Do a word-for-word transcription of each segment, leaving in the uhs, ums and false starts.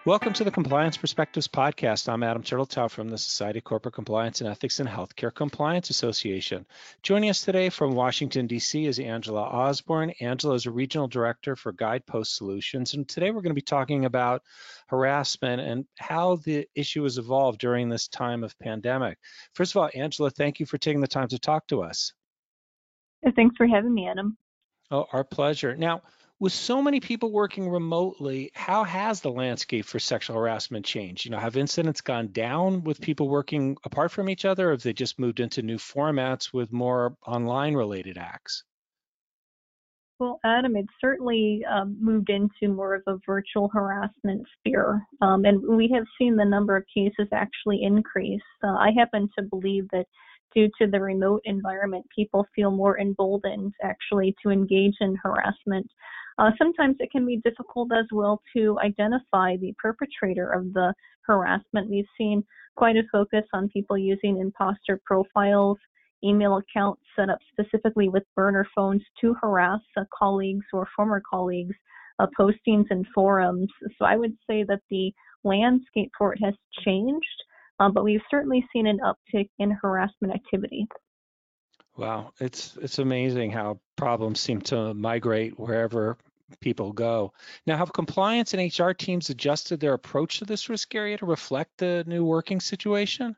Welcome to the Compliance Perspectives podcast. I'm Adam Turtletaub from the Society of Corporate Compliance and Ethics and Healthcare Compliance Association. Joining us today from Washington, D C is Angela Osborne. Angela is a regional director for Guidepost Solutions. And today we're going to be talking about harassment and how the issue has evolved during this time of pandemic. First of all, Angela, thank you for taking the time to talk to us. Thanks for having me, Adam. Oh, our pleasure. Now, with so many people working remotely, how has the landscape for sexual harassment changed? You know, have incidents gone down with people working apart from each other, or have they just moved into new formats with more online related acts? Well, Adam, it's certainly um, moved into more of a virtual harassment sphere, um, and we have seen the number of cases actually increase. Uh, I happen to believe that due to the remote environment, people feel more emboldened actually to engage in harassment. Uh, sometimes it can be difficult as well to identify the perpetrator of the harassment. We've seen quite a focus on people using imposter profiles, email accounts set up specifically with burner phones to harass uh, colleagues or former colleagues, uh, postings in forums. So I would say that the landscape for it has changed, uh, but we've certainly seen an uptick in harassment activity. Wow, it's it's amazing how problems seem to migrate wherever people go. Now, have compliance and H R teams adjusted their approach to this risk area to reflect the new working situation?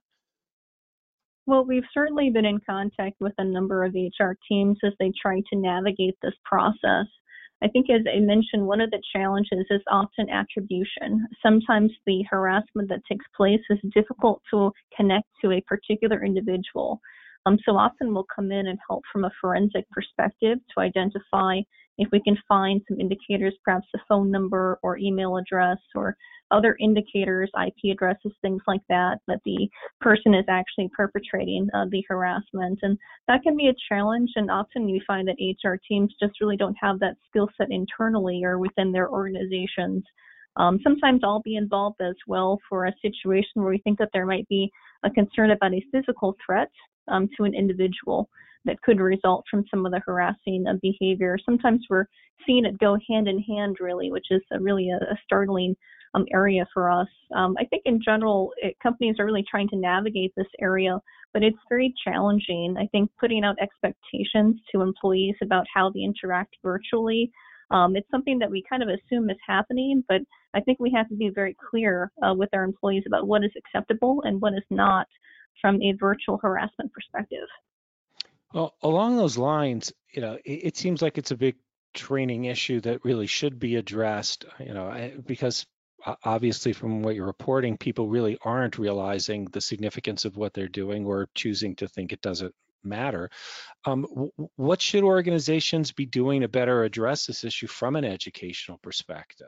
Well, we've certainly been in contact with a number of H R teams as they try to navigate this process. I think, as I mentioned, one of the challenges is often attribution. Sometimes the harassment that takes place is difficult to connect to a particular individual. Um, so often we'll come in and help from a forensic perspective to identify if we can find some indicators, perhaps a phone number or email address or other indicators, I P addresses, things like that, that the person is actually perpetrating uh, the harassment. And that can be a challenge. And often we find that H R teams just really don't have that skill set internally or within their organizations. Um, sometimes I'll be involved as well for a situation where we think that there might be a concern about a physical threat um, to an individual that could result from some of the harassing uh, behavior. Sometimes we're seeing it go hand in hand, really, which is a, really a, a startling um, area for us. Um, I think in general, it, companies are really trying to navigate this area, but it's very challenging. I think putting out expectations to employees about how they interact virtually, um, it's something that we kind of assume is happening, but I think we have to be very clear uh, with our employees about what is acceptable and what is not from a virtual harassment perspective. Well, along those lines, you know, it, it seems like it's a big training issue that really should be addressed, you know, I- because o- obviously from what you're reporting, people really aren't realizing the significance of what they're doing or choosing to think it doesn't matter. Um, w- w- what should organizations be doing to better address this issue from an educational perspective?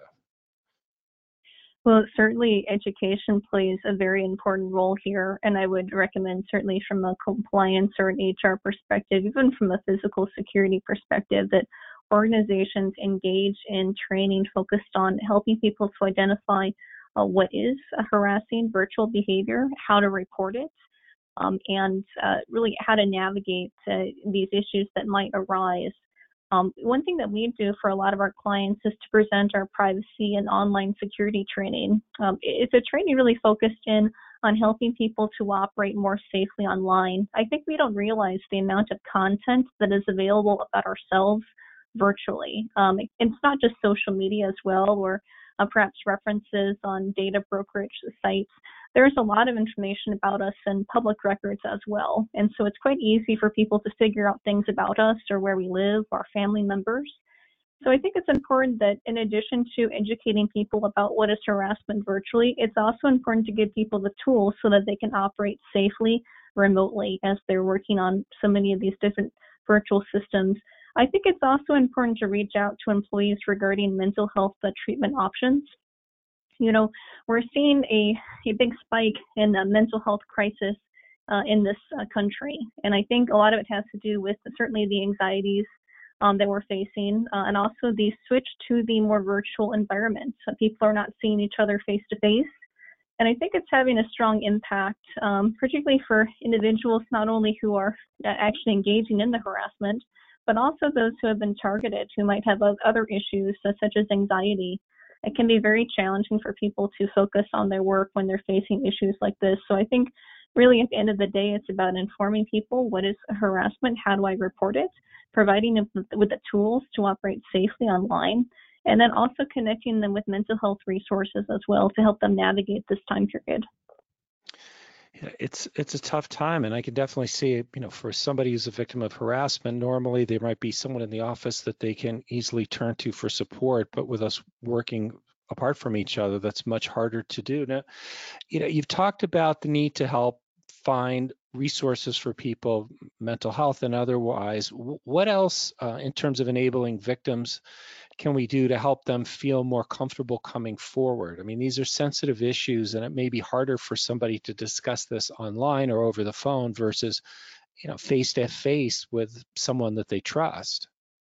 Well, certainly education plays a very important role here, and I would recommend certainly from a compliance or an H R perspective, even from a physical security perspective, that organizations engage in training focused on helping people to identify uh, what is a harassing virtual behavior, how to report it, um, and uh, really how to navigate uh, these issues that might arise. Um, one thing that we do for a lot of our clients is to present our privacy and online security training. Um, it's a training really focused in on helping people to operate more safely online. I think we don't realize the amount of content that is available about ourselves virtually. Um, it, it's not just social media as well, or uh, perhaps references on data brokerage sites. There's a lot of information about us in public records as well. And so it's quite easy for people to figure out things about us or where we live, our family members. So I think it's important that in addition to educating people about what is harassment virtually, it's also important to give people the tools so that they can operate safely remotely as they're working on so many of these different virtual systems. I think it's also important to reach out to employees regarding mental health uh, treatment options. You know, we're seeing a, a big spike in the mental health crisis uh, in this uh, country. And I think a lot of it has to do with certainly the anxieties um, that we're facing uh, and also the switch to the more virtual environment. So people are not seeing each other face to face. And I think it's having a strong impact, um, particularly for individuals not only who are uh, actually engaging in the harassment, but also those who have been targeted who might have other issues, so such as anxiety. it can be very challenging for people to focus on their work when they're facing issues like this. So I think really at the end of the day, it's about informing people what is harassment, how do I report it, providing them with the tools to operate safely online, and then also connecting them with mental health resources as well to help them navigate this time period. Yeah, it's it's a tough time, and I can definitely see it. You know, for somebody who's a victim of harassment, normally there might be someone in the office that they can easily turn to for support, but with us working apart from each other, that's much harder to do. Now, you know, you've talked about the need to help find resources for people, mental health and otherwise. What else, uh, in terms of enabling victims, can we do to help them feel more comfortable coming forward? I mean, these are sensitive issues, and it may be harder for somebody to discuss this online or over the phone versus, you know, face to face with someone that they trust.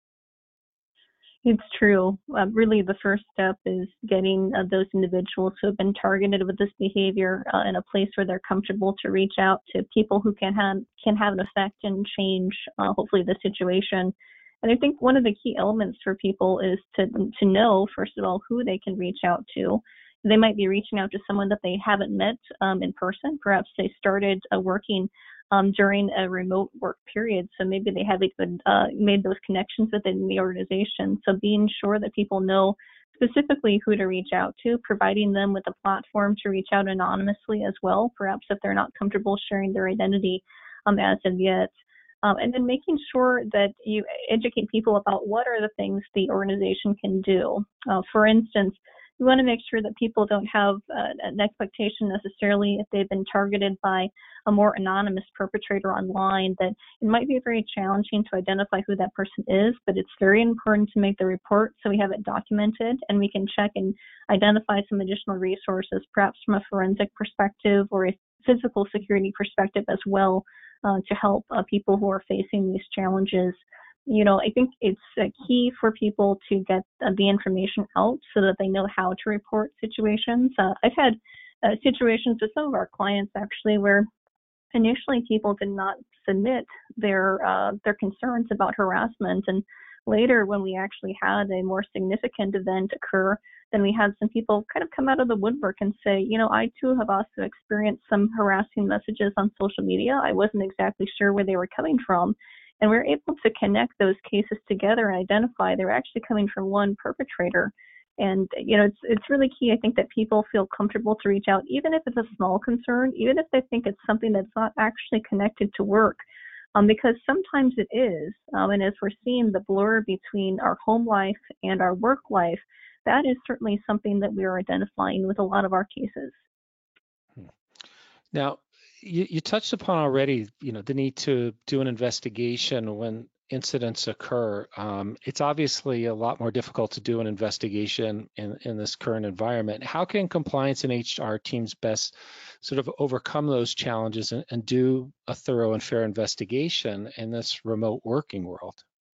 It's true. Uh, really, the first step is getting uh, those individuals who have been targeted with this behavior uh, in a place where they're comfortable to reach out to people who can have can have an effect and change, uh, hopefully, the situation. And I think one of the key elements for people is to to know, first of all, who they can reach out to. They might be reaching out to someone that they haven't met um, in person. Perhaps they started uh, working um, during a remote work period, so maybe they haven't even uh, made those connections within the organization. So being sure that people know specifically who to reach out to, providing them with a platform to reach out anonymously as well, perhaps if they're not comfortable sharing their identity um, as of yet. Um, and then making sure that you educate people about what are the things the organization can do. Uh, for instance, we want to make sure that people don't have uh, an expectation necessarily if they've been targeted by a more anonymous perpetrator online, that it might be very challenging to identify who that person is, but it's very important to make the report so we have it documented and we can check and identify some additional resources, perhaps from a forensic perspective or a physical security perspective as well, uh, to help uh, people who are facing these challenges. You know, I think it's uh, key for people to get uh, the information out so that they know how to report situations. Uh, I've had uh, situations with some of our clients actually where initially people did not submit their uh, their concerns about harassment, and later when we actually had a more significant event occur, then we had some people kind of come out of the woodwork and say, you know, I too have also experienced some harassing messages on social media. I wasn't exactly sure where they were coming from. And we're able to connect those cases together and identify they're actually coming from one perpetrator. And, you know, it's it's really key, I think, that people feel comfortable to reach out, even if it's a small concern, even if they think it's something that's not actually connected to work, um, because sometimes it is. Um, and as we're seeing the blur between our home life and our work life, that is certainly something that we are identifying with a lot of our cases. Now, you, you touched upon already, you know, the need to do an investigation when incidents occur. Um, it's obviously a lot more difficult to do an investigation in, in this current environment. How can compliance and H R teams best sort of overcome those challenges and, and do a thorough and fair investigation in this remote working world?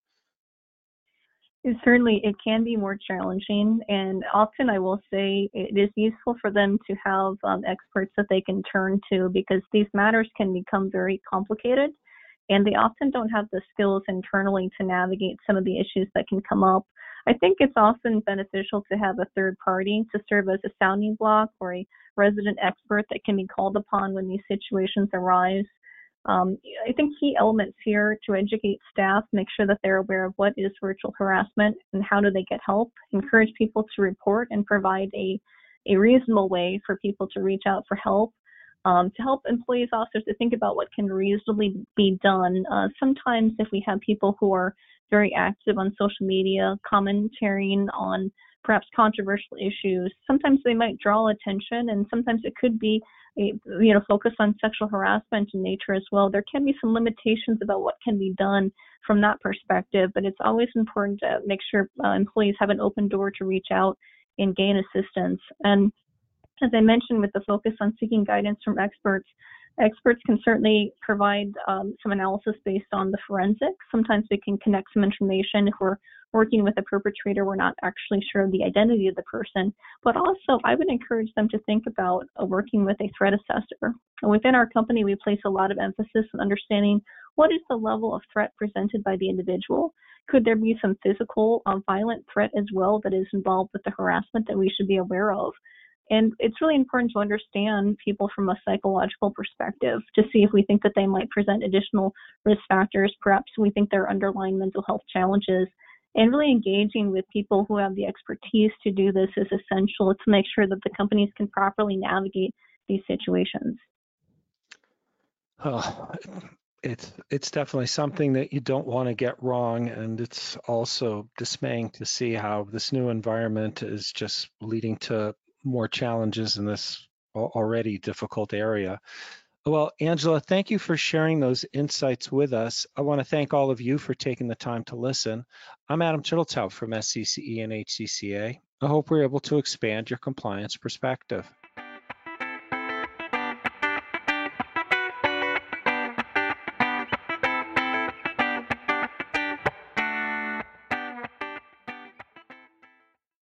Certainly, it can be more challenging, and often I will say it is useful for them to have um, experts that they can turn to, because these matters can become very complicated, and they often don't have the skills internally to navigate some of the issues that can come up. I think it's often beneficial to have a third party to serve as a sounding block or a resident expert that can be called upon when these situations arise. Um, I think key elements here to educate staff, make sure that they're aware of what is virtual harassment and how do they get help, encourage people to report and provide a, a reasonable way for people to reach out for help, um, to help employees also to think about what can reasonably be done. Uh, sometimes if we have people who are very active on social media, commentating on perhaps controversial issues, sometimes they might draw attention, and sometimes it could be a, you know, focus on sexual harassment in nature as well. There can be some limitations about what can be done from that perspective, but it's always important to make sure uh, employees have an open door to reach out and gain assistance. And as I mentioned, with the focus on seeking guidance from experts, experts can certainly provide um, some analysis based on the forensics. Sometimes we can connect some information. If we're working with a perpetrator, we're not actually sure of the identity of the person. But also, I would encourage them to think about uh, working with a threat assessor. Within our company, we place a lot of emphasis on understanding what is the level of threat presented by the individual? Could there be some physical uh, violent threat as well that is involved with the harassment that we should be aware of? And it's really important to understand people from a psychological perspective to see if we think that they might present additional risk factors. Perhaps we think there are underlying mental health challenges. And really engaging with people who have the expertise to do this is essential to make sure that the companies can properly navigate these situations. Oh, it's it's definitely something that you don't want to get wrong, and it's also dismaying to see how this new environment is just leading to more challenges in this already difficult area. Well, Angela, thank you for sharing those insights with us. I want to thank all of you for taking the time to listen. I'm Adam Turteltaub from S C C E and H C C A. I hope we're able to expand your compliance perspective.